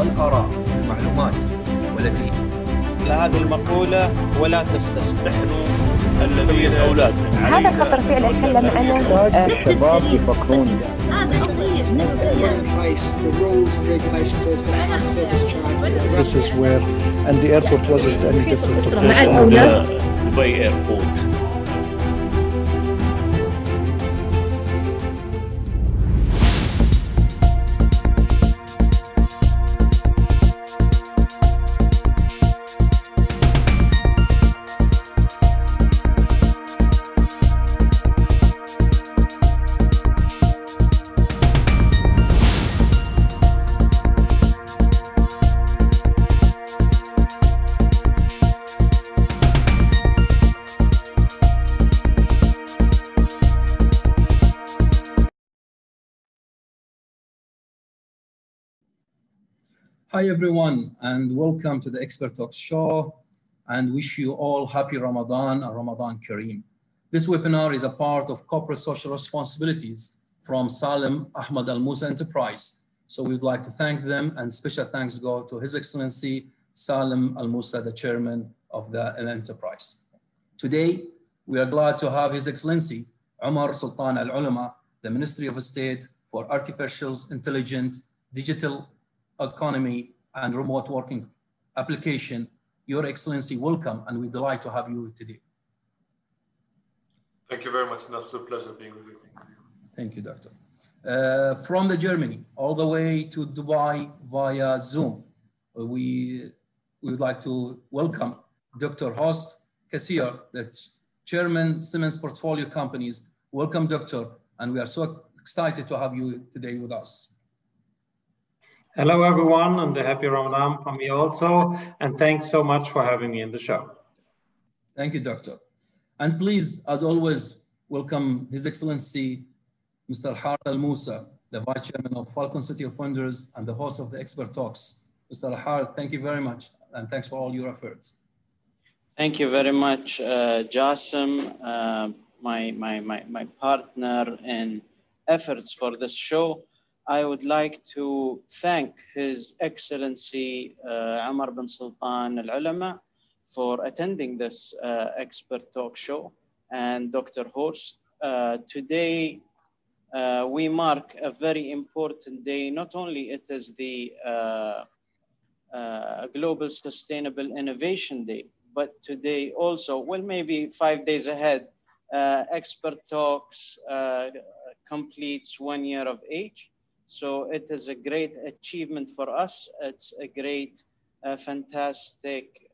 والآراء والمعلومات والتي هذه المقولة ولا تستحنوا الذين أولاد. هذا خطر فعلا أتكلم عنه. الشباب يفكرون This is where, and the airport wasn't any different. Dubai Airport. Hi everyone, and welcome to the Expert Talks show, and wish you all happy Ramadan and Ramadan Kareem. This webinar is a part of corporate social responsibilities from Salim Ahmad Al Musa Enterprise. So we'd like to thank them, and special thanks go to His Excellency Salim Al Musa, the chairman of the enterprise. Today, we are glad to have His Excellency Omar Sultan Al Ulama, the Ministry of State for Artificial Intelligence, Digital Economy and Remote Working Application. Your Excellency, welcome, and we're delighted to have you today. Thank you very much. It's an absolute pleasure being with you. Thank you, Doctor. From the Germany all the way to Dubai via Zoom, we would like to welcome Dr. Horst Kassier, the Chairman Siemens Portfolio Companies. Welcome, Doctor, and we are so excited to have you today with us. Hello, everyone, and a happy Ramadan from me also. And thanks so much for having me in the show. Thank you, Doctor. And please, as always, welcome His Excellency, Mr. Al-Harith Al Musa, the Vice Chairman of Falcon City of Wonders and the host of the Expert Talks. Mr. Al-Harith, thank you very much, and thanks for all your efforts. Thank you very much, Jassim, my partner in efforts for this show. I would like to thank His Excellency Omar bin Sultan Al Ulama for attending this Expert Talk show, and Dr. Horst. Today, we mark a very important day. Not only it is the Global Sustainable Innovation Day, but today also, well, maybe 5 days ahead, Expert Talks completes 1 year of age. So it is a great achievement for us. It's a great, fantastic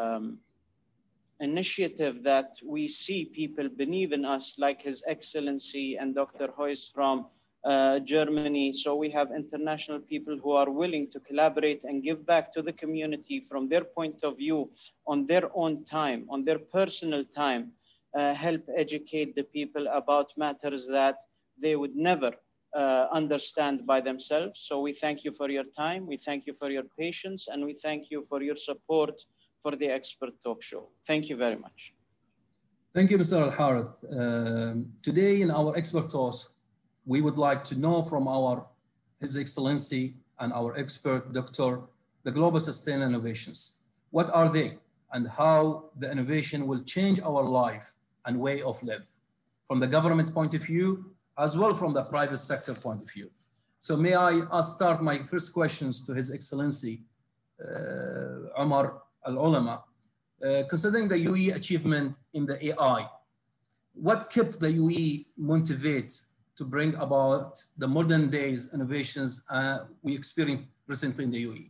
initiative that we see people believe in us, like His Excellency and Dr. Horst from Germany. So we have international people who are willing to collaborate and give back to the community from their point of view, on their own time, on their personal time, help educate the people about matters that they would never understand by themselves. So we thank you for your time, we thank you for your patience, and we thank you for your support for the Expert Talk show. Thank you very much. Thank you, Mr. Al-Harith. Today in our Expert Talks, we would like to know from His Excellency and our expert, Doctor, the Global Sustainable Innovations. What are they, and how the innovation will change our life and way of live, from the government point of view, as well from the private sector point of view. So may I start my first questions to His Excellency, Omar Al Ulama. Considering the UAE achievement in the AI, what kept the UAE motivated to bring about the modern days innovations we experienced recently in the UAE?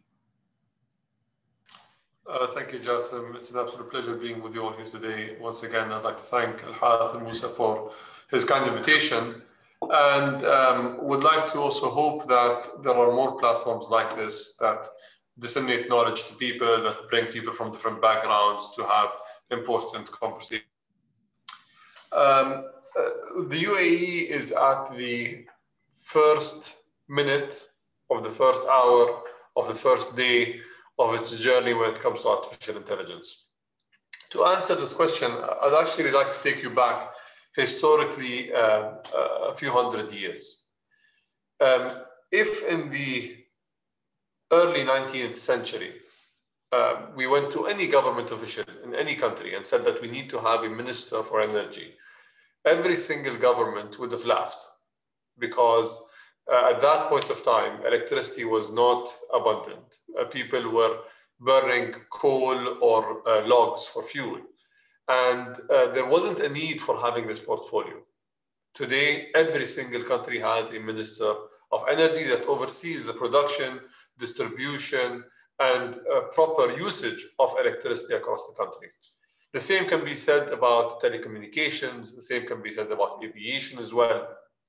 Thank you, Jassim. It's an absolute pleasure being with you all here today. Once again, I'd like to thank Al-Harith Al Musa for his kind invitation, and would like to also hope that there are more platforms like this that disseminate knowledge to people, that bring people from different backgrounds to have important conversations. The UAE is at the first minute of the first hour of the first day of its journey when it comes to artificial intelligence. To answer this question, I'd actually like to take you back historically a few hundred years. If in the early 19th century, we went to any government official in any country and said that we need to have a minister for energy, every single government would have laughed, because at that point of time, electricity was not abundant. People were burning coal or logs for fuel. And there wasn't a need for having this portfolio. Today, every single country has a minister of energy that oversees the production, distribution, and proper usage of electricity across the country. The same can be said about telecommunications, the same can be said about aviation as well.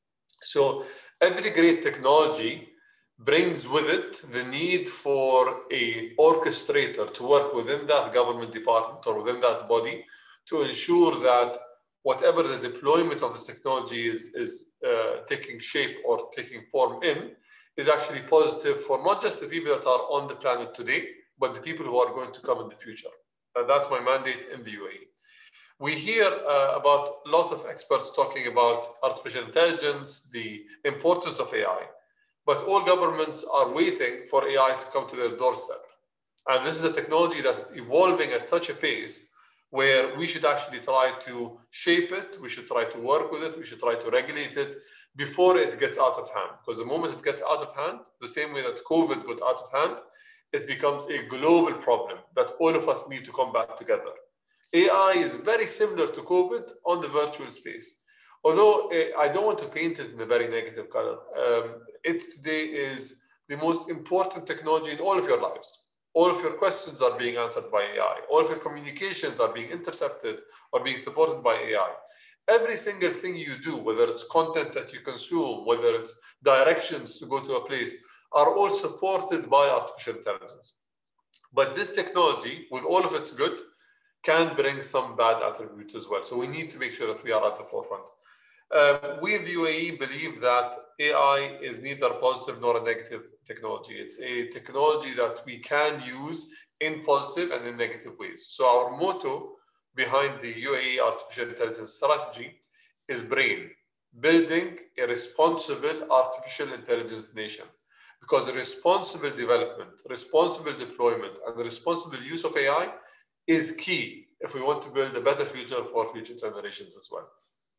So every great technology brings with it the need for an orchestrator to work within that government department or within that body to ensure that whatever the deployment of this technology is taking shape or taking form in is actually positive for not just the people that are on the planet today, but the people who are going to come in the future. And that's my mandate in the UAE. We hear about a lot of experts talking about artificial intelligence, the importance of AI, but all governments are waiting for AI to come to their doorstep. And this is a technology that's evolving at such a pace where we should actually try to shape it, we should try to work with it, we should try to regulate it before it gets out of hand. Because the moment it gets out of hand, the same way that COVID got out of hand, it becomes a global problem that all of us need to combat together. AI is very similar to COVID on the virtual space. Although I don't want to paint it in a very negative color. It today is the most important technology in all of your lives. All of your questions are being answered by AI. All of your communications are being intercepted or being supported by AI. Every single thing you do, whether it's content that you consume, whether it's directions to go to a place, are all supported by artificial intelligence. But this technology, with all of its good, can bring some bad attributes as well. So we need to make sure that we are at the forefront. We in the UAE believe that AI is neither positive nor a negative technology. It's a technology that we can use in positive and in negative ways. So our motto behind the UAE artificial intelligence strategy is BRAIN, building a responsible artificial intelligence nation. Because responsible development, responsible deployment, and the responsible use of AI is key if we want to build a better future for future generations as well.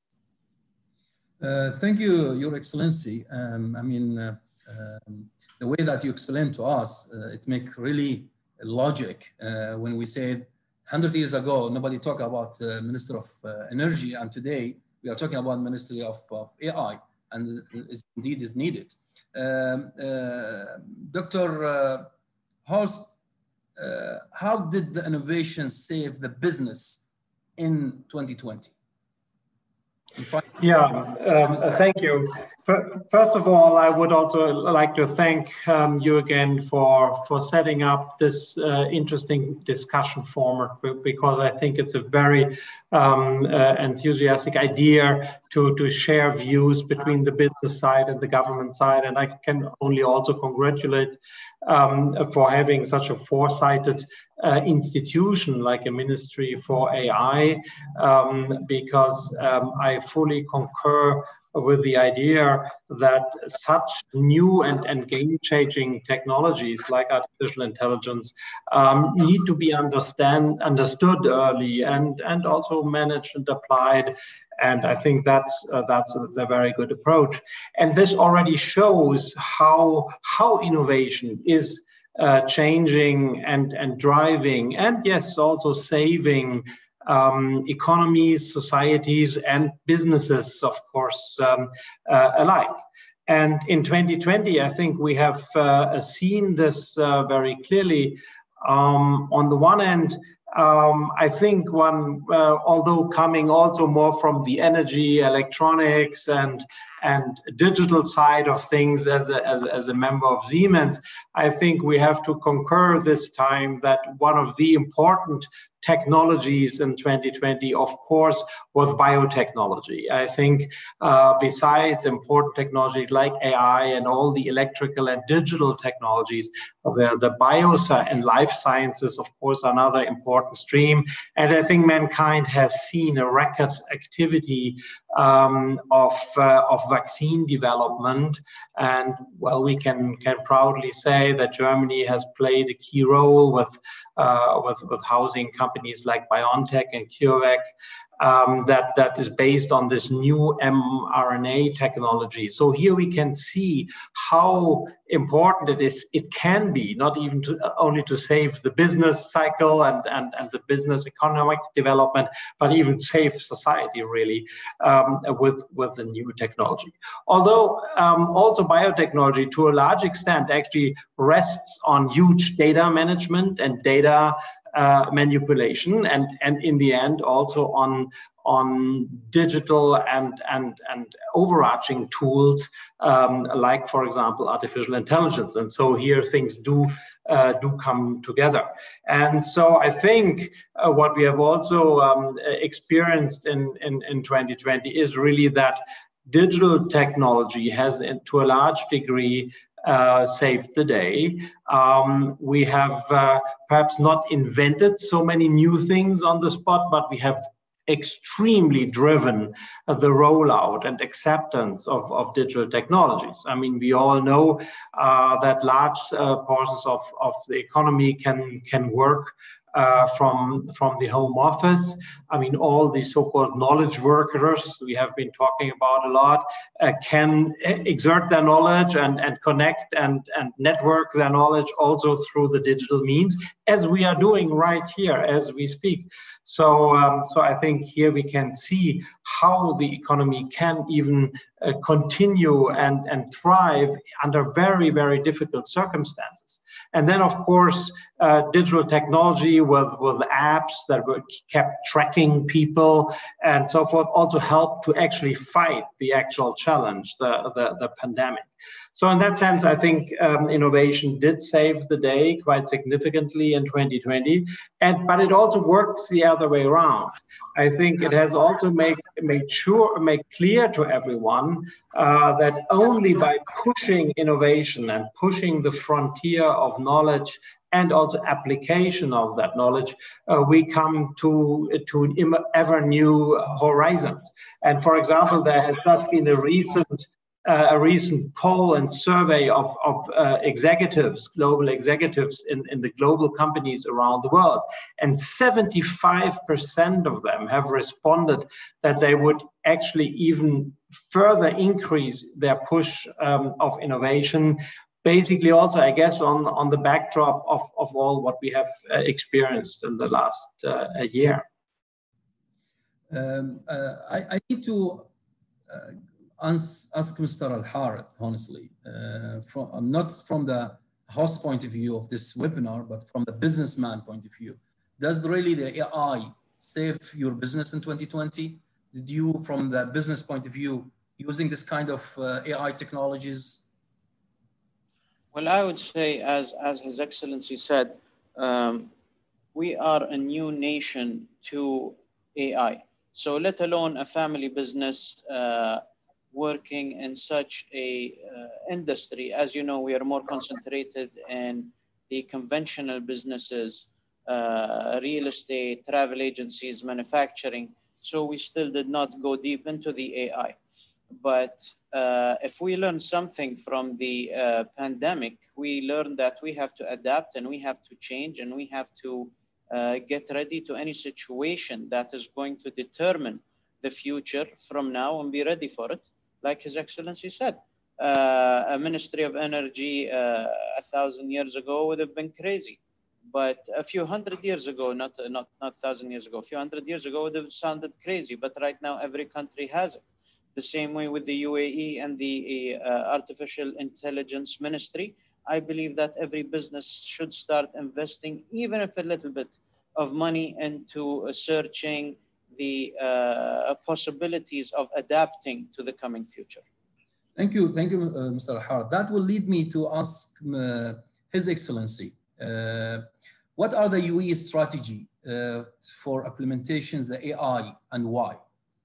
Thank you, Your Excellency. The way that you explained to us, it makes really logic. When we said 100 years ago, nobody talked about Minister of Energy, and today we are talking about Ministry of AI, and indeed is needed. Dr. Horst, how did the innovation save the business in 2020? Thank you. First of all, I would also like to thank you again for setting up this interesting discussion format, because I think it's a very enthusiastic idea to share views between the business side and the government side. And I can only also congratulate for having such a foresighted institution like a Ministry for AI, because I fully concur with the idea that such new and game-changing technologies like artificial intelligence need to be understood early and also managed and applied. And I think that's a very good approach. And this already shows how innovation is changing and driving, and yes, also saving economies, societies, and businesses, of course, alike. And in 2020, I think we have seen this very clearly. On the one end, I think although coming also more from the energy, electronics, and digital side of things as a member of Siemens, I think we have to concur this time that one of the important technologies in 2020, of course, was biotechnology. I think besides important technologies like AI and all the electrical and digital technologies, the bioscience and life sciences, of course, are another important stream. And I think mankind has seen a record activity of vaccine development. And well, we can proudly say that Germany has played a key role with housing companies like BioNTech and CureVac. That is based on this new mRNA technology. So here we can see how important it can be, not even only to save the business cycle and the business economic development, but even save society really with the new technology. Although also biotechnology to a large extent actually rests on huge data management and data manipulation, and in the end also on digital and overarching tools like, for example, artificial intelligence. And so here things do come together. And so I think what we have also experienced in 2020 is really that digital technology has, to a large degree, saved the day. We have perhaps not invented so many new things on the spot, but we have extremely driven the rollout and acceptance of digital technologies. I mean, we all know that large portions of the economy can work from the home office. I mean, all the so-called knowledge workers we have been talking about a lot can exert their knowledge and connect and network their knowledge also through the digital means, as we are doing right here as we speak. So I think here we can see how the economy can even continue and thrive under very, very difficult circumstances. And then, of course, digital technology with apps that kept tracking people and so forth also helped to actually fight the actual challenge, the pandemic. So in that sense, I think innovation did save the day quite significantly in 2020, but it also works the other way around. I think it has also made clear to everyone that only by pushing innovation and pushing the frontier of knowledge and also application of that knowledge, we come to ever new horizons. And for example, there has just been a recent poll and survey of executives, global executives in the global companies around the world. And 75% of them have responded that they would actually even further increase their push of innovation, basically also, I guess, on the backdrop of all what we have experienced in the last year. I need to ask Mr. Al-Harith, honestly, not from the host point of view of this webinar, but from the businessman point of view. Does really the AI save your business in 2020? Did you, from the business point of view, using this kind of AI technologies? Well, I would say, as His Excellency said, we are a new nation to AI. So let alone a family business working in such a industry. As you know, we are more concentrated in the conventional businesses, real estate, travel agencies, manufacturing. So we still did not go deep into the AI. But if we learn something from the pandemic, we learned that we have to adapt and we have to change and we have to get ready to any situation that is going to determine the future from now and be ready for it. Like His Excellency said, a Ministry of Energy 1,000 years ago would have been crazy. But a few hundred years ago, not 1,000 years ago, a few hundred years ago would have sounded crazy. But right now, every country has it. The same way with the UAE and the Artificial Intelligence Ministry. I believe that every business should start investing, even if a little bit of money, into searching the possibilities of adapting to the coming future. Thank you, Mr. Al-Harith. That will lead me to ask His Excellency, What are the UAE strategy for implementation of the AI and why?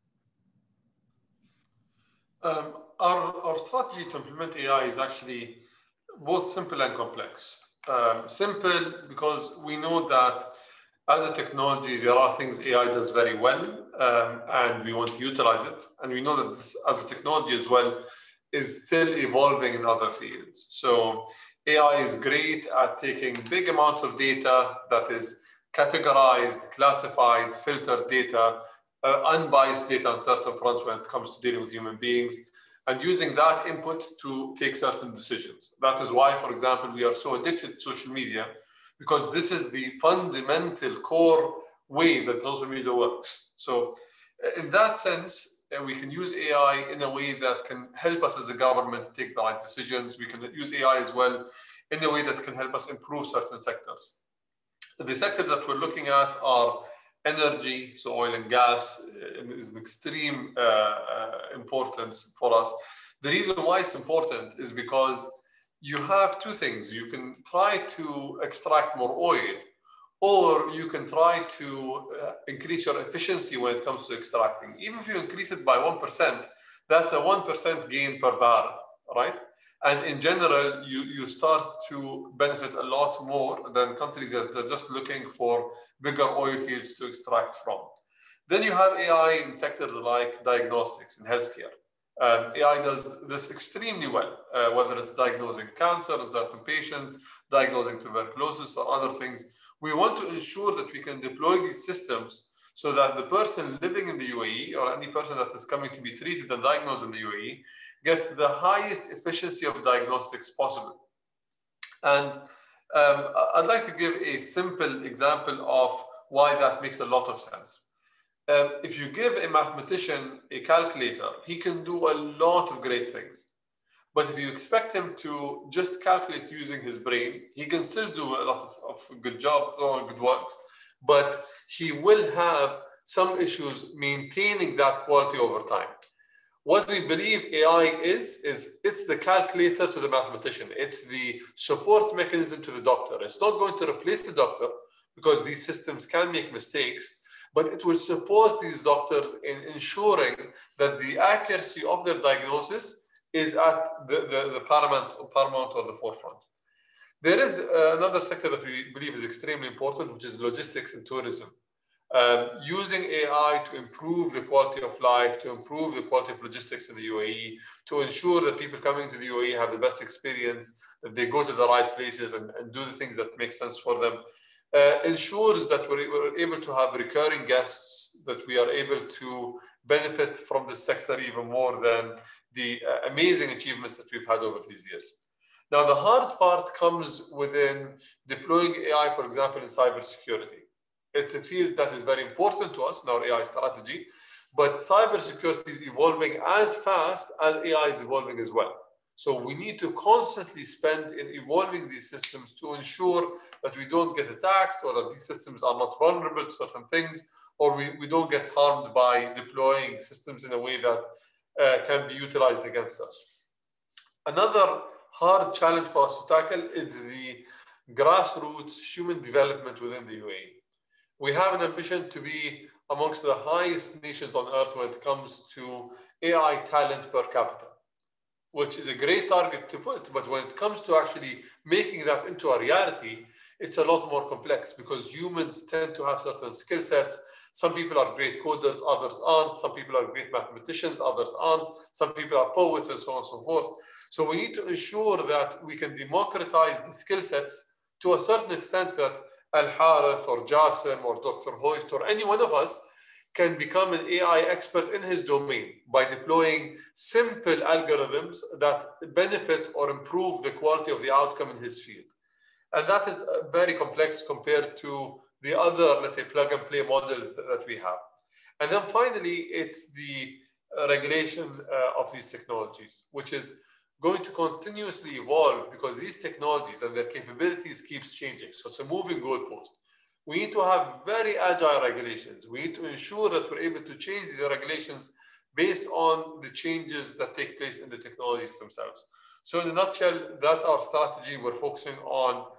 Our strategy to implement AI is actually both simple and complex. Simple because we know that as a technology, there are things AI does very well, and we want to utilize it. And we know that this, as a technology as well, is still evolving in other fields. So AI is great at taking big amounts of data that is categorized, classified, filtered data, unbiased data on certain fronts when it comes to dealing with human beings, and using that input to take certain decisions. That is why, for example, we are so addicted to social media, because this is the fundamental core way that social media works. So in that sense, we can use AI in a way that can help us as a government take the right decisions. We can use AI as well in a way that can help us improve certain sectors. The sectors that we're looking at are energy, so oil and gas is an extreme importance for us. The reason why it's important is because you have two things. You can try to extract more oil, or you can try to increase your efficiency when it comes to extracting. Even if you increase it by 1%, that's a 1% gain per barrel, right? And in general, you start to benefit a lot more than countries that are just looking for bigger oil fields to extract from. Then you have AI in sectors like diagnostics and healthcare. AI does this extremely well, whether it's diagnosing cancer in certain patients, diagnosing tuberculosis or other things. We want to ensure that we can deploy these systems so that the person living in the UAE or any person that is coming to be treated and diagnosed in the UAE gets the highest efficiency of diagnostics possible. And I'd like to give a simple example of why that makes a lot of sense. If you give a mathematician a calculator, he can do a lot of great things. But if you expect him to just calculate using his brain, he can still do a lot of good job or good work, but he will have some issues maintaining that quality over time. What we believe AI is it's the calculator to the mathematician. It's the support mechanism to the doctor. It's not going to replace the doctor because these systems can make mistakes, but it will support these doctors in ensuring that the accuracy of their diagnosis is at the paramount or the forefront. There is another sector that we believe is extremely important, which is logistics and tourism. Using AI to improve the quality of life, to improve the quality of logistics in the UAE, to ensure that people coming to the UAE have the best experience, that they go to the right places and do the things that make sense for them, ensures that we're able to have recurring guests, that we are able to benefit from this sector even more than the amazing achievements that we've had over these years. Now, the hard part comes within deploying AI, for example, in cybersecurity. It's a field that is very important to us in our AI strategy, but cybersecurity is evolving as fast as AI is evolving as well. So we need to constantly spend in evolving these systems to ensure that we don't get attacked or that these systems are not vulnerable to certain things, or we don't get harmed by deploying systems in a way that can be utilized against us. Another hard challenge for us to tackle is the grassroots human development within the UAE. We have an ambition to be amongst the highest nations on earth when it comes to AI talent per capita, which is a great target to put. But when it comes to actually making that into a reality, it's a lot more complex because humans tend to have certain skill sets. Some people are great coders, others aren't. Some people are great mathematicians, others aren't. Some people are poets and so on and so forth. So we need to ensure that we can democratize the skill sets to a certain extent that Al-Harith or Jassim or Dr. Hoist or any one of us can become an AI expert in his domain by deploying simple algorithms that benefit or improve the quality of the outcome in his field. And that is very complex compared to the other, let's say, plug and play models that we have. And then finally, it's the regulation of these technologies, which is going to continuously evolve because these technologies and their capabilities keeps changing. So it's a moving goalpost. We need to have very agile regulations. We need to ensure that we're able to change the regulations based on the changes that take place in the technologies themselves. So in a nutshell, that's our strategy. We're focusing on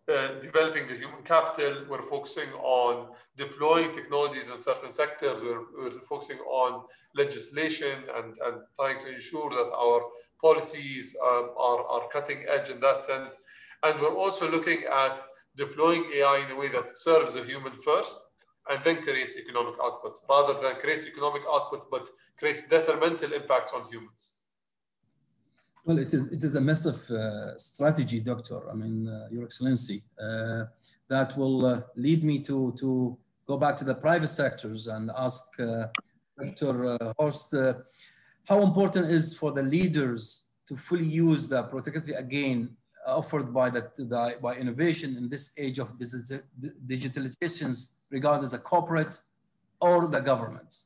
developing the human capital. We're focusing on deploying technologies in certain sectors. We're focusing on legislation and trying to ensure that our policies are cutting edge in that sense. And we're also looking at deploying AI in a way that serves the human first and then creates economic output, rather than creates economic output but creates detrimental impacts on humans. Well, it is a massive strategy, Doctor. I mean, Your Excellency, that will lead me to go back to the private sectors and ask Dr. Horst, how important is for the leaders to fully use the productivity again offered by by innovation in this age of digitalizations, regardless of corporate or the government?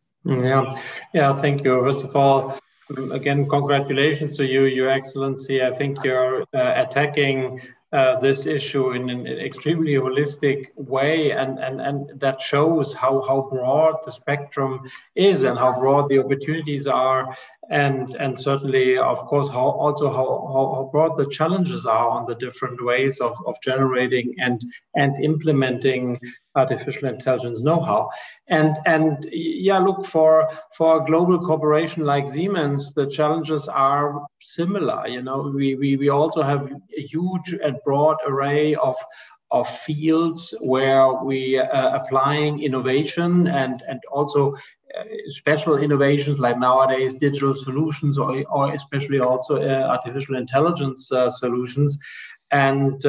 Yeah, thank you. First of all, again, congratulations to you, Your Excellency. I think you're attacking this issue in an extremely holistic way, and that shows how broad the spectrum is and how broad the opportunities are, and certainly, of course, how broad the challenges are on the different ways of generating and implementing artificial intelligence know-how. And yeah, look, for a global corporation like Siemens, the challenges are similar. You know, we also have a huge and broad array of fields where we are applying innovation and also special innovations like nowadays digital solutions or especially also artificial intelligence solutions. And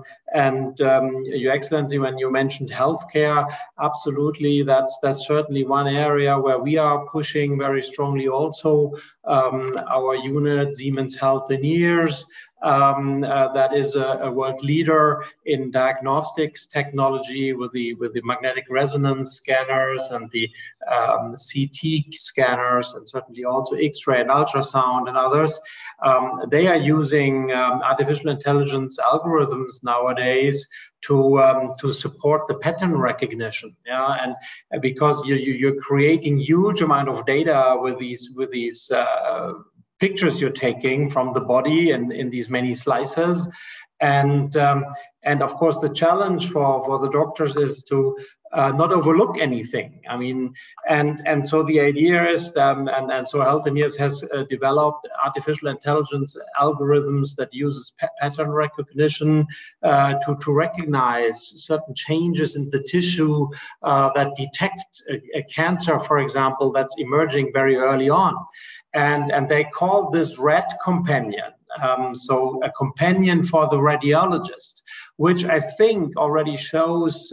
Your Excellency, when you mentioned healthcare, absolutely, that's certainly one area where we are pushing very strongly. Also, our unit, Siemens Healthineers, that is a world leader in diagnostics technology with the magnetic resonance scanners and the CT scanners, and certainly also X-ray and ultrasound and others. They are using artificial intelligence algorithms nowadays to support the pattern recognition. Yeah, and because you're creating huge amount of data with these pictures you're taking from the body and in these many slices, and of course the challenge for the doctors is to not overlook anything. I mean, and so the idea is, and so Healthineers has developed artificial intelligence algorithms that uses pattern recognition to recognize certain changes in the tissue that detect a cancer, for example, that's emerging very early on. And they call this Red Companion, so a companion for the radiologist, which I think already shows,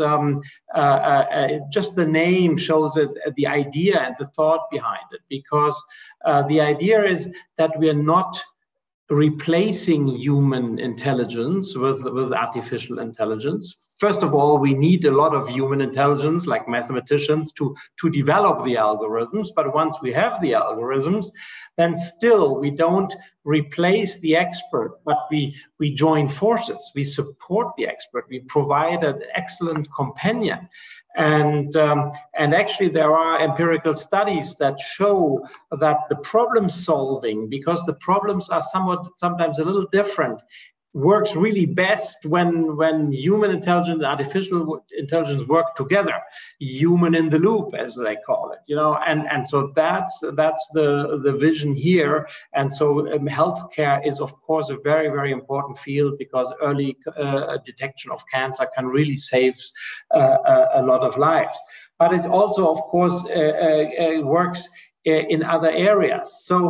just the name shows it, the idea and the thought behind it, because the idea is that we are not replacing human intelligence with artificial intelligence. First of all, we need a lot of human intelligence, like mathematicians, to develop the algorithms. But once we have the algorithms, then still we don't replace the expert, but we join forces. We support the expert. We provide an excellent companion. And actually there are empirical studies that show that the problem solving, because the problems are sometimes a little different, works really best when human intelligence and artificial intelligence work together, human in the loop, as they call it, you know, and so that's the vision here. And so healthcare is of course a very, very important field, because early detection of cancer can really save a lot of lives. But it also of course works in other areas.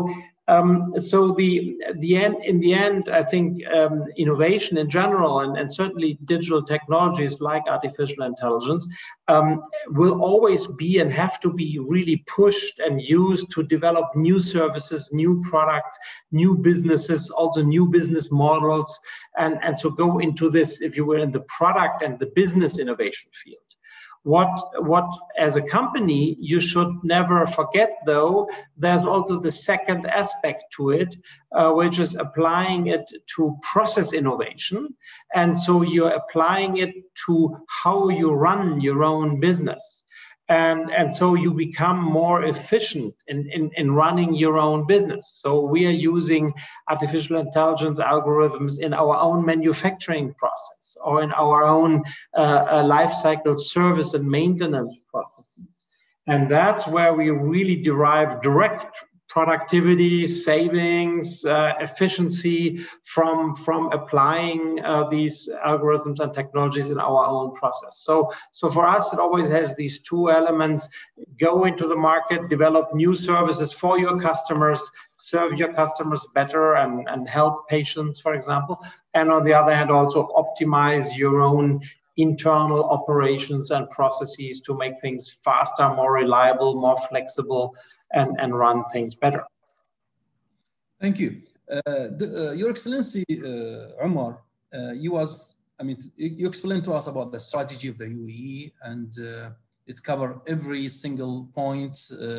So in the end, I think innovation in general, and certainly digital technologies like artificial intelligence, will always be and have to be really pushed and used to develop new services, new products, new businesses, also new business models, and so go into this, if you will, in the product and the business innovation field. What as a company you should never forget, though, there's also the second aspect to it, which is applying it to process innovation. And so you're applying it to how you run your own business. And so you become more efficient in running your own business. So we are using artificial intelligence algorithms in our own manufacturing process or in our own life cycle service and maintenance processes. And that's where we really derive direct productivity, savings, efficiency from applying these algorithms and technologies in our own process. So for us, it always has these two elements: go into the market, develop new services for your customers, serve your customers better and help patients, for example. And on the other hand, also optimize your own internal operations and processes to make things faster, more reliable, more flexible, and run things better. Thank you. Your Excellency, Omar, you explained to us about the strategy of the UAE, and it's covered every single point.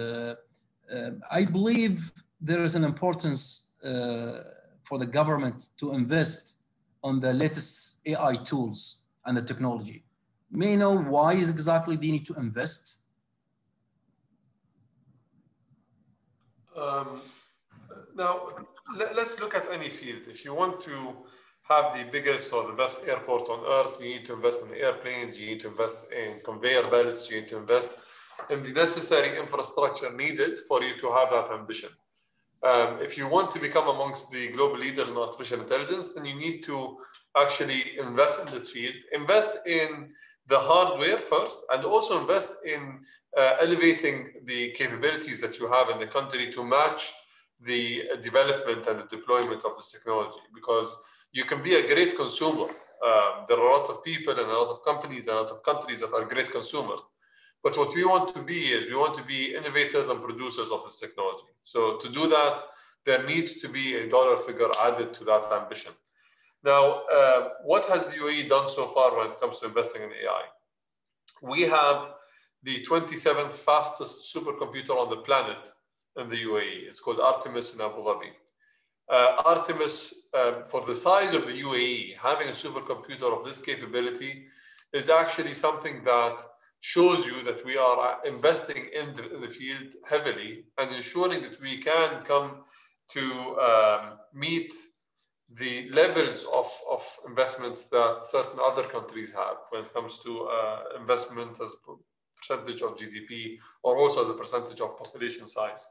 I believe there is an importance for the government to invest on the latest AI tools and the technology. May I know why is exactly they need to invest? Now, let's look at any field. If you want to have the biggest or the best airport on earth, you need to invest in airplanes, you need to invest in conveyor belts, you need to invest in the necessary infrastructure needed for you to have that ambition. If you want to become amongst the global leaders in artificial intelligence, then you need to actually invest in this field, invest in the hardware first, and also invest in elevating the capabilities that you have in the country to match the development and the deployment of this technology. Because you can be a great consumer. There are a lot of people and a lot of companies and a lot of countries that are great consumers. But what we want to be is we want to be innovators and producers of this technology. So to do that, there needs to be a dollar figure added to that ambition. Now, what has the UAE done so far when it comes to investing in AI? We have the 27th fastest supercomputer on the planet in the UAE. It's called Artemis in Abu Dhabi. Artemis, for the size of the UAE, having a supercomputer of this capability is actually something that shows you that we are investing in the field heavily and ensuring that we can come to meet the levels of investments that certain other countries have when it comes to investment as a percentage of GDP or also as a percentage of population size.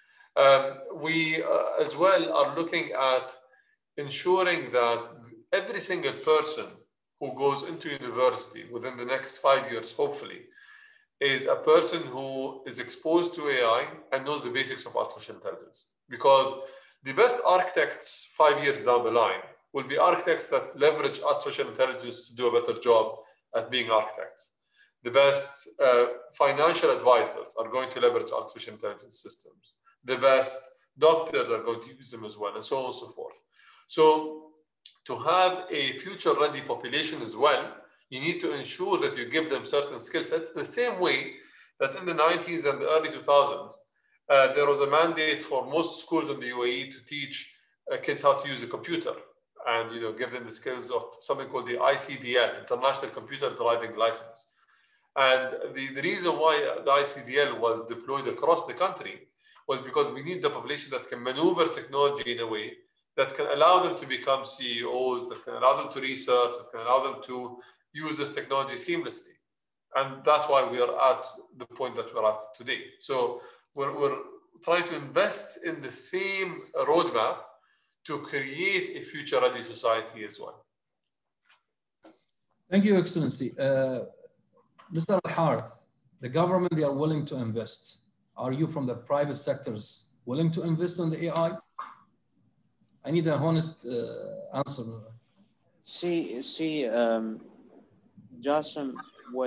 We as well are looking at ensuring that every single person who goes into university within the next 5 years, hopefully, is a person who is exposed to AI and knows the basics of artificial intelligence. Because the best architects 5 years down the line will be architects that leverage artificial intelligence to do a better job at being architects. The best financial advisors are going to leverage artificial intelligence systems. The best doctors are going to use them as well, and so on and so forth. So to have a future-ready population as well, you need to ensure that you give them certain skill sets the same way that in the 90s and the early 2000s, there was a mandate for most schools in the UAE to teach kids how to use a computer and give them the skills of something called the ICDL, International Computer Driving License. And the reason why the ICDL was deployed across the country was because we need the population that can maneuver technology in a way that can allow them to become CEOs, that can allow them to research, that can allow them to use this technology seamlessly. And that's why we are at the point that we're at today. So we're trying to invest in the same roadmap to create a future-ready society as well. Thank you, Excellency. Mr. Al-Harith, the government, they are willing to invest. Are you from the private sectors willing to invest in the AI? I need an honest answer. Jassim,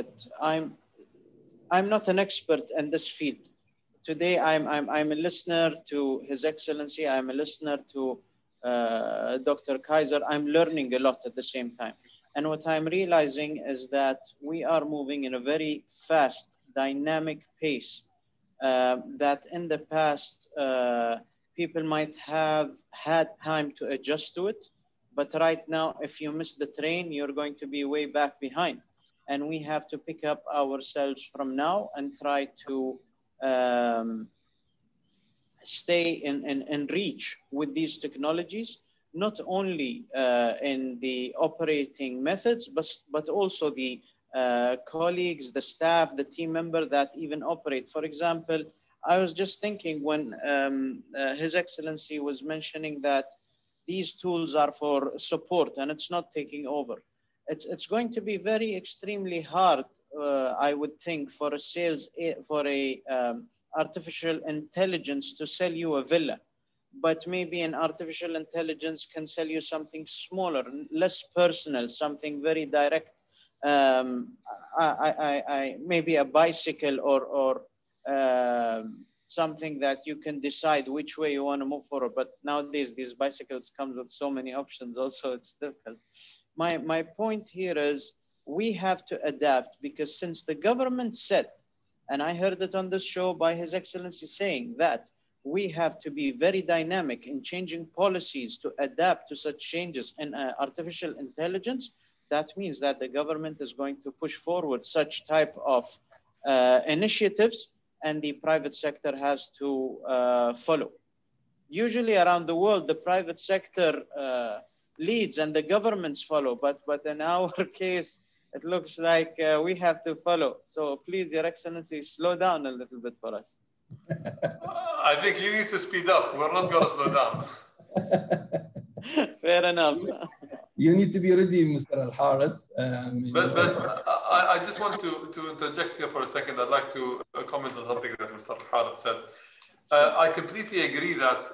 I'm not an expert in this field. Today, I'm a listener to His Excellency. I'm a listener to Dr. Kaiser. I'm learning a lot at the same time. And what I'm realizing is that we are moving in a very fast, dynamic pace that in the past, people might have had time to adjust to it. But right now, if you miss the train, you're going to be way back behind. and we have to pick up ourselves from now and try to stay in reach with these technologies, not only in the operating methods, but also the colleagues, the staff, the team member that even operate. For example, I was just thinking when His Excellency was mentioning that these tools are for support and it's not taking over. It's going to be very extremely hard, I would think, for artificial intelligence to sell you a villa. But maybe an artificial intelligence can sell you something smaller, less personal, something very direct. Maybe a bicycle or something that you can decide which way you want to move forward. But nowadays, these bicycles come with so many options also, it's difficult. My point here is we have to adapt, because since the government said, and I heard it on this show by His Excellency saying that we have to be very dynamic in changing policies to adapt to such changes in artificial intelligence, that means that the government is going to push forward such type of initiatives, and the private sector has to follow. Usually around the world, the private sector leads and the governments follow, but in our case, it looks like we have to follow. So please, Your Excellency, slow down a little bit for us. I think you need to speed up. We're not going to slow down. Fair enough. You need to be ready, Mr. Al-Harith. But I just want to interject here for a second. I'd like to comment on something that Mr. Al-Harith said. I completely agree that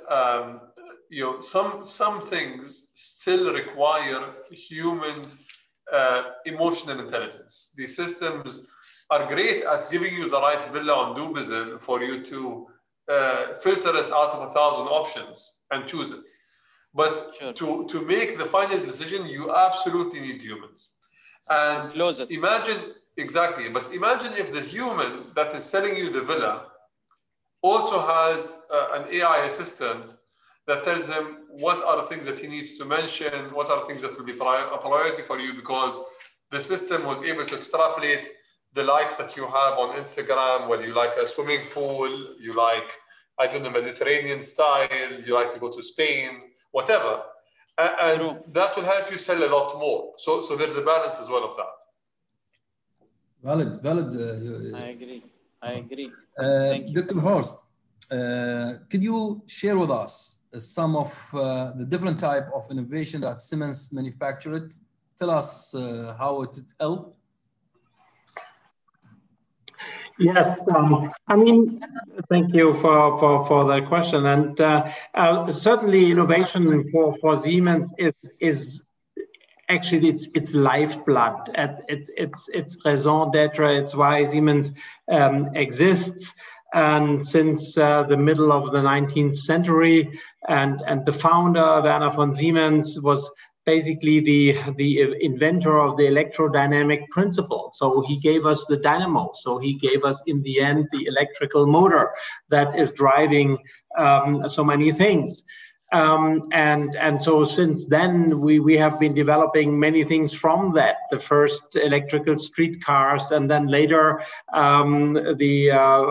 some things still require human emotional intelligence. These systems are great at giving you the right villa on Dubizzle for you to filter it out of 1,000 options and choose it. But sure, to make the final decision, you absolutely need humans. And imagine, exactly, but imagine if the human that is selling you the villa also has an AI assistant that tells him what are the things that he needs to mention, what are the things that will be a priority for you, because the system was able to extrapolate the likes that you have on Instagram, whether you like a swimming pool, you like, I don't know, Mediterranean style, you like to go to Spain, whatever. And that will help you sell a lot more. So there's a balance as well of that. Valid. I agree. Dr. Horst, could you share with us some of the different type of innovation that Siemens manufactured? Tell us how it helped. Yes, I mean, thank you for the question. And certainly innovation for Siemens is actually its lifeblood. It's raison d'etre. It's why Siemens exists. And since the middle of the 19th century, and the founder, Werner von Siemens, was basically the inventor of the electrodynamic principle. So he gave us the dynamo. So he gave us, in the end, the electrical motor that is driving so many things. And so since then, we have been developing many things from that. The first electrical streetcars, and then later the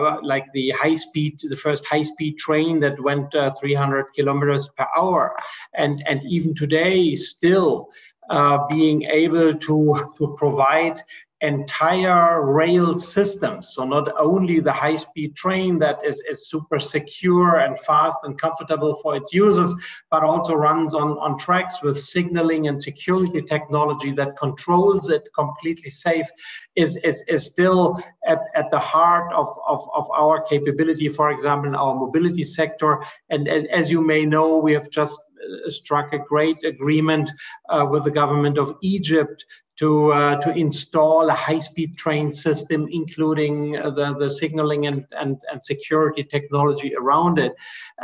first high-speed train that went 300 kilometers per hour. And even today, still being able to provide entire rail systems. So not only the high-speed train that is super secure and fast and comfortable for its users, but also runs on tracks with signaling and security technology that controls it completely safe, is still at the heart of our capability, for example, in our mobility sector. And as you may know, we have just struck a great agreement with the government of Egypt to install a high-speed train system, including the signaling and security technology around it.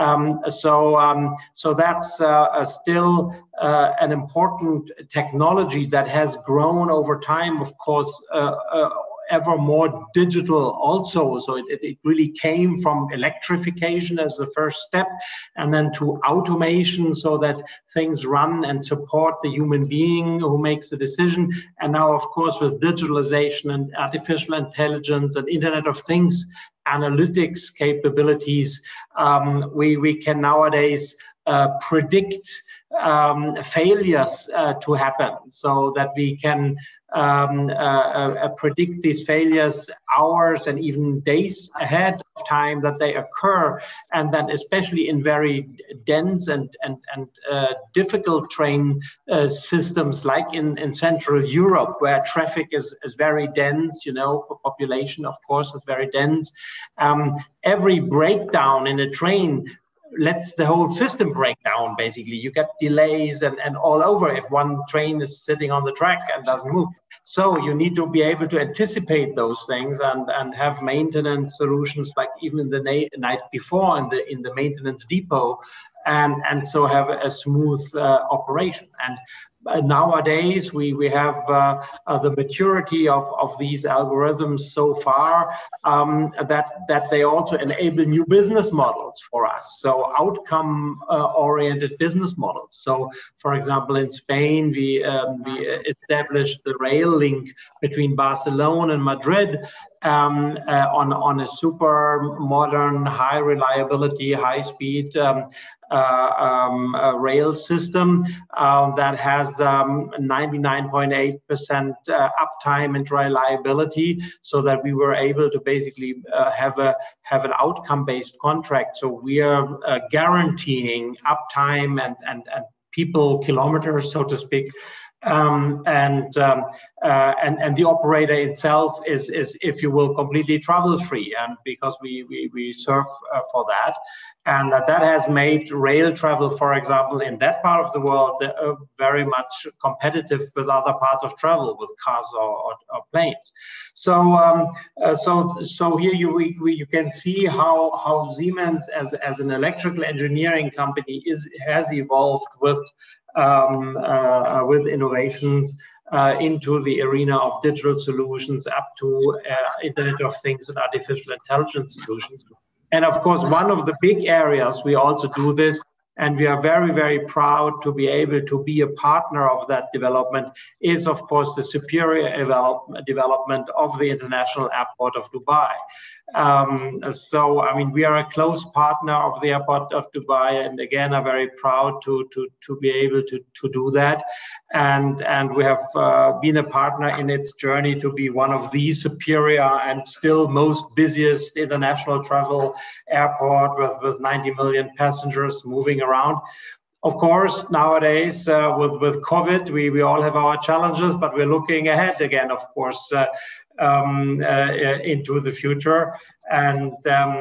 So that's still an important technology that has grown over time, of course, ever more digital also. So it really came from electrification as the first step, and then to automation so that things run and support the human being who makes the decision. And now, of course, with digitalization and artificial intelligence and Internet of Things, analytics capabilities, we can nowadays predict failures to happen, so that we can predict these failures hours and even days ahead of time that they occur. And then especially in very dense and difficult train systems like in Central Europe, where traffic is very dense, you know, population of course is very dense. Every breakdown in a train lets the whole system break down. Basically, you get delays and all over if one train is sitting on the track and doesn't move. So you need to be able to anticipate those things and have maintenance solutions, like even the night before in the maintenance depot, and so have a smooth operation. And nowadays we have the maturity of these algorithms so far that they also enable new business models for us, so outcome oriented business models. So for example, in Spain we established the rail link between Barcelona and Madrid on a super modern, high reliability, high speed rail system that has 99.8% uptime and reliability, so that we were able to basically have an outcome-based contract. So we are guaranteeing uptime and people kilometers, so to speak. And the operator itself is, if you will, completely trouble-free, and because we serve for that, and that has made rail travel, for example, in that part of the world very much competitive with other parts of travel, with cars or planes. So so here you can see how Siemens as an electrical engineering company has evolved with innovations into the arena of digital solutions, up to Internet of Things and artificial intelligence solutions. And of course, one of the big areas we also do this, and we are very, very proud to be able to be a partner of that development, is of course the superior development of the International Airport of Dubai. So, I mean, we are a close partner of the Airport of Dubai, and again, are very proud to be able to do that. And we have been a partner in its journey to be one of the superior and still most busiest international travel airport with 90 million passengers moving around. Of course, nowadays with COVID, we all have our challenges, but we're looking ahead again, of course, into the future, and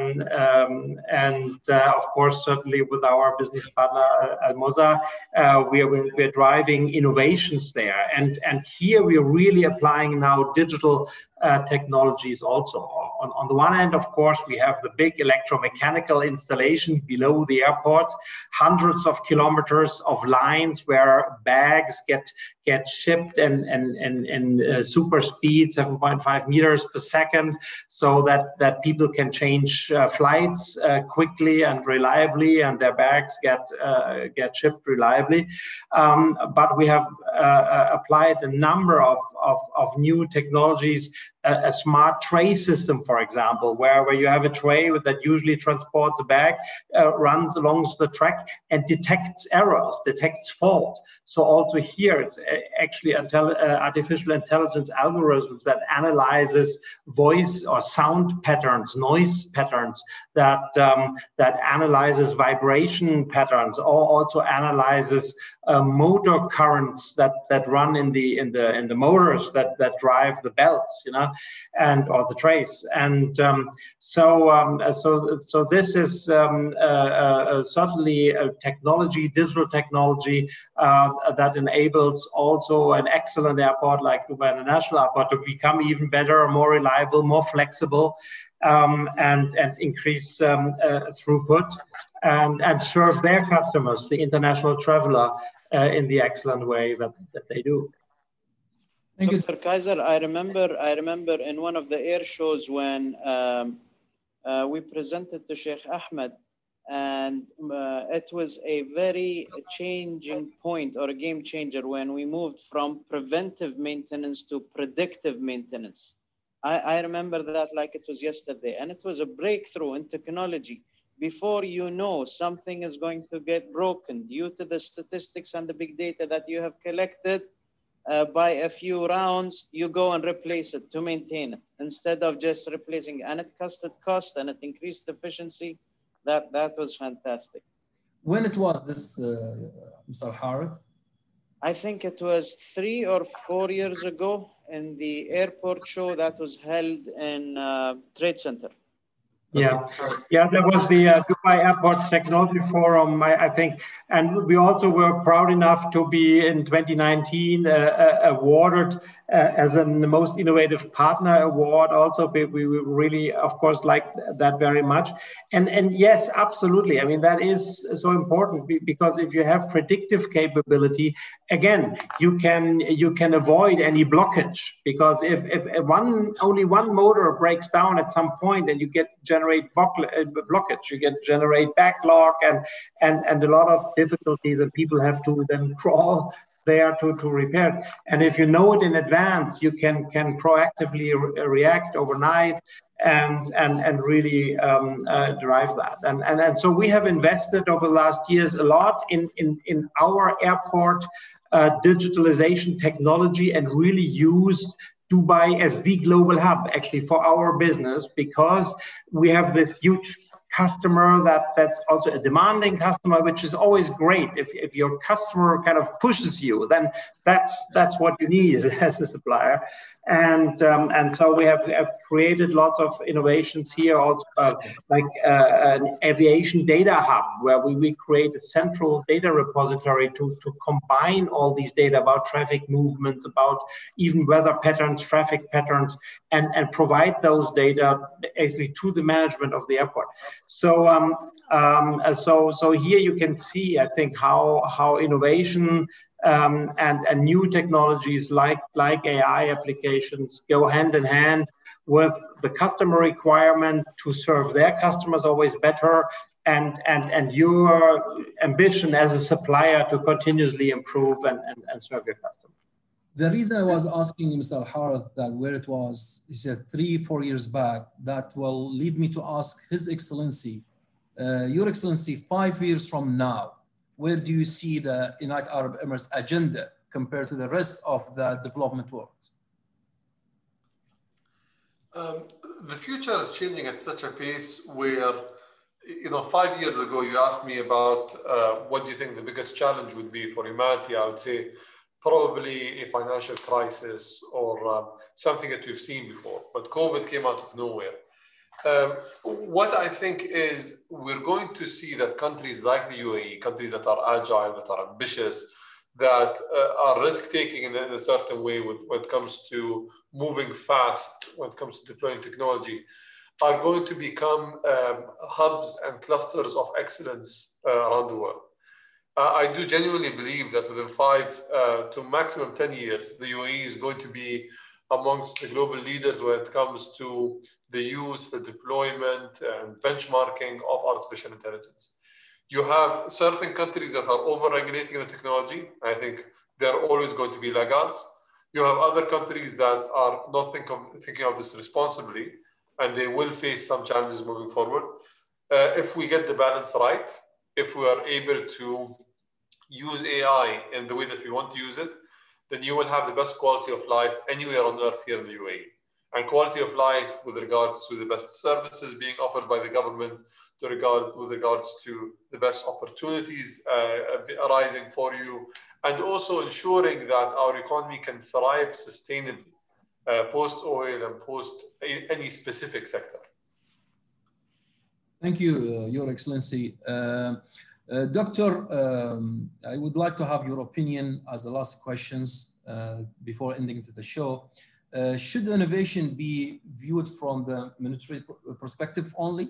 of course, certainly with our business partner Almosa, we're driving innovations there, and here we're really applying now digital technologies also. On the one hand, of course, we have the big electromechanical installation below the airport, hundreds of kilometers of lines where bags get shipped and super speed, 7.5 meters per second, so that people can change flights quickly and reliably, and their bags get shipped reliably. But we have applied a number of new technologies. A smart tray system, for example, where you have a tray that usually transports a bag, runs along the track and detects errors, detects fault. So also here, it's actually artificial intelligence algorithms that analyzes voice or sound patterns, noise patterns, that analyzes vibration patterns, or also analyzes motor currents that run in the motors that drive the belts, you know, and or the trays. And so this is certainly a technology, digital technology, that enables also an excellent airport like Dubai International Airport to become even better, more reliable, more flexible, and increase throughput, and serve their customers, the international traveler, in the excellent way that they do. Dr. Kaiser, I remember in one of the air shows when we presented to Sheikh Ahmed, and it was a very changing point or a game changer when we moved from preventive maintenance to predictive maintenance. I remember that like it was yesterday, and it was a breakthrough in technology. Before you know something is going to get broken due to the statistics and the big data that you have collected, by a few rounds, you go and replace it to maintain it instead of just replacing it. And it cost and it increased efficiency. That was fantastic. When it was this, Mr. Harith? I think it was 3 or 4 years ago in the airport show that was held in Trade Center. Yeah, yeah, there was the Dubai Airport Technology Forum, I think, and we also were proud enough to be in 2019 awarded as the most innovative partner award. Also, we really, of course, liked that very much. And yes, absolutely. I mean, that is so important because if you have predictive capability, again, you can avoid any blockage, because if only one motor breaks down at some point, and you generate blockage, you generate backlog and a lot of difficulties, and people have to then crawl there to repair it. And if you know it in advance, you can proactively react overnight and really drive that. And so we have invested over the last years a lot in our airport digitalization technology, and really used Dubai as the global hub actually for our business, because we have this huge customer that's also a demanding customer, which is always great. If your customer kind of pushes you, then that's what you need as a supplier. And so we have created lots of innovations here, also like an aviation data hub, where we create a central data repository to combine all these data about traffic movements, about even weather patterns, traffic patterns, and provide those data actually to the management of the airport. So so here you can see, I think, how innovation and new technologies like AI applications go hand in hand with the customer requirement to serve their customers always better, and your ambition as a supplier to continuously improve and serve your customers. The reason I was asking Mr. Harith that where it was, he said 3-4 years back, that will lead me to ask His Excellency, Your Excellency, 5 years from now, where do you see the United Arab Emirates agenda compared to the rest of the development world? The future is changing at such a pace where, 5 years ago, you asked me about what do you think the biggest challenge would be for humanity. I would say probably a financial crisis or something that we've seen before. But COVID came out of nowhere. What I think is we're going to see that countries like the UAE, countries that are agile, that are ambitious, that are risk-taking in a certain way when it comes to moving fast, when it comes to deploying technology, are going to become hubs and clusters of excellence around the world. I do genuinely believe that within 5 to maximum 10 years, the UAE is going to be amongst the global leaders when it comes to the use, the deployment, and benchmarking of artificial intelligence. You have certain countries that are over-regulating the technology. I think they're always going to be laggards. You have other countries that are not thinking of this responsibly, and they will face some challenges moving forward. If we get the balance right, if we are able to use AI in the way that we want to use it, then you will have the best quality of life anywhere on earth here in the UAE. And quality of life with regards to the best services being offered by the government, with regards to the best opportunities arising for you, and also ensuring that our economy can thrive sustainably post-oil and post any specific sector. Thank you, Your Excellency. Doctor, I would like to have your opinion as the last questions before ending to the show. Should innovation be viewed from the military perspective only?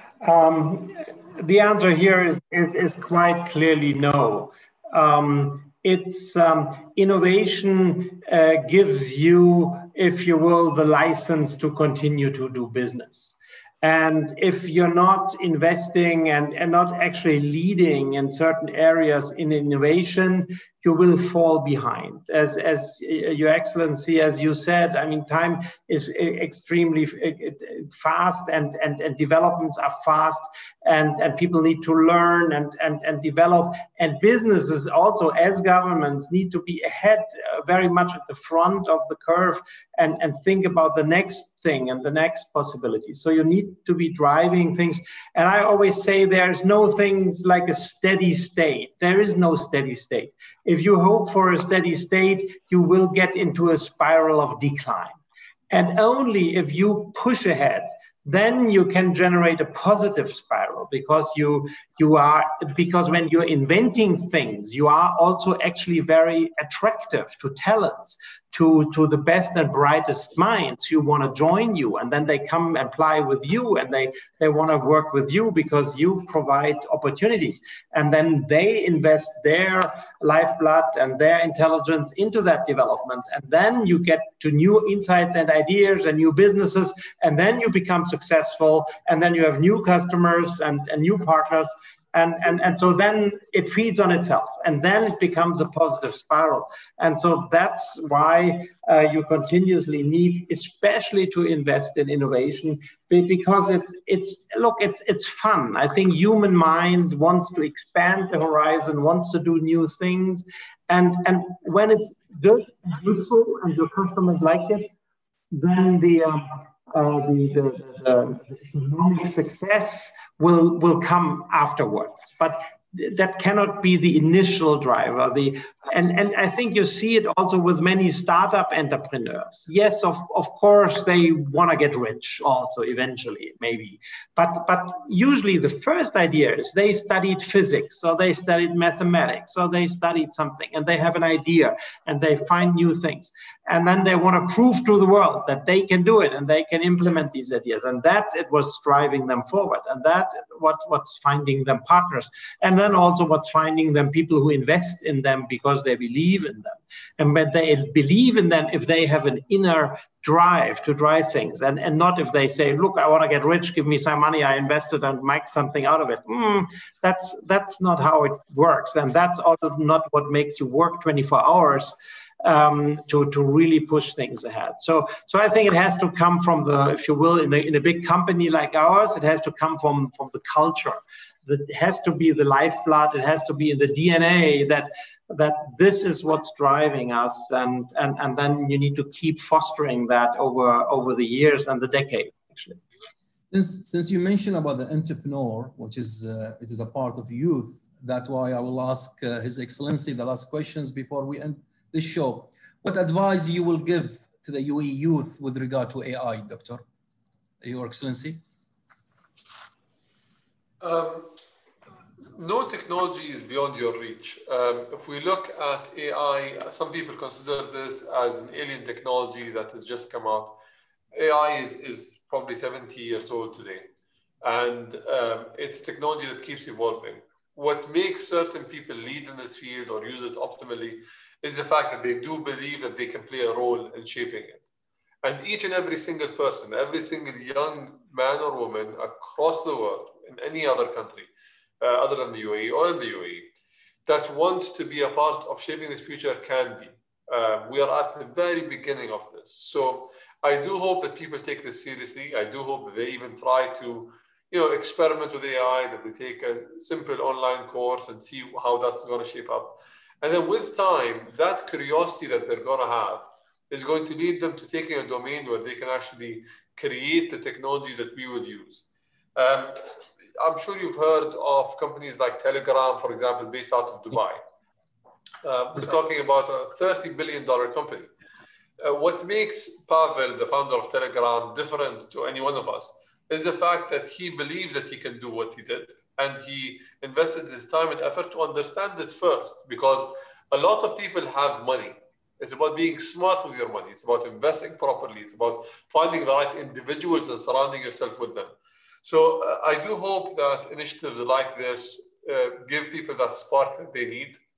The answer here is quite clearly no. it's innovation gives you, if you will, the license to continue to do business. And if you're not investing and not actually leading in certain areas in innovation, you will fall behind. As Your Excellency, as you said, I mean, time is extremely fast and developments are fast and people need to learn and develop. And businesses also, as governments, need to be ahead, very much at the front of the curve and think about the next thing and the next possibility. So you need to be driving things. And I always say there's no things like a steady state. There is no steady state. If you hope for a steady state, you will get into a spiral of decline. And only if you push ahead, then you can generate a positive spiral, because because when you're inventing things, you are also actually very attractive to talents, to the best and brightest minds who want to join you, and then they come and apply with you, and they want to work with you because you provide opportunities, and then they invest their lifeblood and their intelligence into that development, and then you get to new insights and ideas and new businesses, and then you become successful, and then you have new customers and new partners. And so then it feeds on itself, and then it becomes a positive spiral. And so that's why you continuously need, especially to invest in innovation, because it's fun. I think human mind wants to expand the horizon, wants to do new things, and when it's good, useful, and your customers like it, then the economic success will come afterwards. But that cannot be the initial driver. And I think you see it also with many startup entrepreneurs. Yes, of course, they want to get rich also eventually, maybe. But usually the first idea is they studied physics, or they studied mathematics, or they studied something, and they have an idea, and they find new things. And then they want to prove to the world that they can do it, and they can implement these ideas. And that's what's driving them forward. And that's what's finding them partners. And then also what's finding them people who invest in them because they believe in them. And when they believe in them, if they have an inner drive to drive things, and not if they say, look, I want to get rich, give me some money, I invested and make something out of it. That's not how it works. And that's also not what makes you work 24 hours to really push things ahead. So I think it has to come from the, if you will, in a big company like ours, it has to come from the culture. It has to be the lifeblood. It has to be in the DNA that this is what's driving us, and then you need to keep fostering that over the years and the decades, actually. Since you mentioned about the entrepreneur, which is it is a part of youth, that's why I will ask His Excellency the last questions before we end this show. What advice you will give to the UAE youth with regard to AI, Doctor, Your Excellency? No technology is beyond your reach. If we look at AI, some people consider this as an alien technology that has just come out. AI is probably 70 years old today. And it's a technology that keeps evolving. What makes certain people lead in this field or use it optimally is the fact that they do believe that they can play a role in shaping it. And each and every single person, every single young man or woman across the world, in any other country, other than the UAE or in the UAE, that wants to be a part of shaping this future can be. We are at the very beginning of this. So I do hope that people take this seriously. I do hope that they even try to, experiment with AI, that they take a simple online course and see how that's going to shape up. And then with time, that curiosity that they're going to have is going to lead them to taking a domain where they can actually create the technologies that we would use. I'm sure you've heard of companies like Telegram, for example, based out of Dubai. We're talking about a $30 billion company. What makes Pavel, the founder of Telegram, different to any one of us is the fact that he believed that he can do what he did. And he invested his time and effort to understand it first, because a lot of people have money. It's about being smart with your money. It's about investing properly. It's about finding the right individuals and surrounding yourself with them. So I do hope that initiatives like this give people that spark that they need.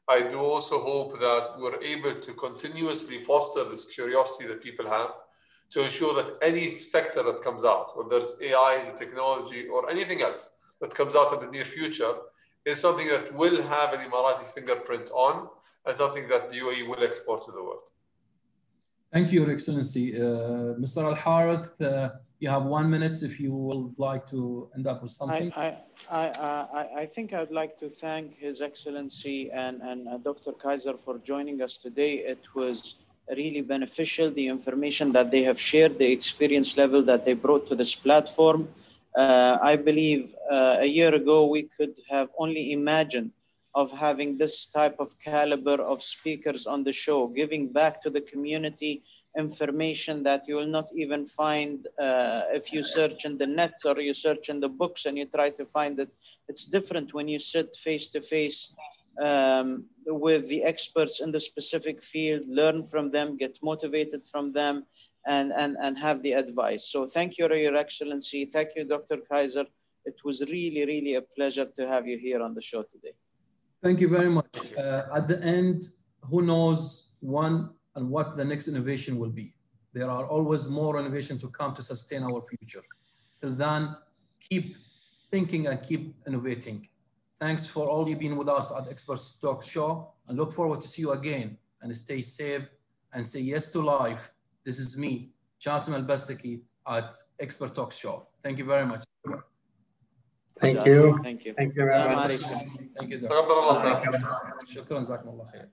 I do also hope that we're able to continuously foster this curiosity that people have to ensure that any sector that comes out, whether it's AI, the technology, or anything else that comes out in the near future, is something that will have an Emirati fingerprint on and something that the UAE will export to the world. Thank you, Your Excellency. Mr. Al-Harith, you have 1 minute if you would like to end up with something. I think I'd like to thank His Excellency and Dr. Kaiser for joining us today. It was really beneficial, the information that they have shared, the experience level that they brought to this platform. I believe a year ago, we could have only imagined of having this type of caliber of speakers on the show, giving back to the community information that you will not even find if you search in the net or you search in the books and you try to find it. It's different when you sit face to face with the experts in the specific field, learn from them, get motivated from them, and have the advice. So thank you, Your Excellency. Thank you, Dr. Kaiser. It was really, really a pleasure to have you here on the show today. Thank you very much. At the end, who knows what the next innovation will be. There are always more innovation to come to sustain our future. Till then, keep thinking and keep innovating. Thanks for all you've been with us at Experts Talk Show, and look forward to see you again. And stay safe and say yes to life. This is me, Jassim Al-Bastaki at Expert Talk Show. Thank you very much. Thank you. Thank you. Thank you very much. Thank you, تقبل الله. شكرا جزاكم الله خير.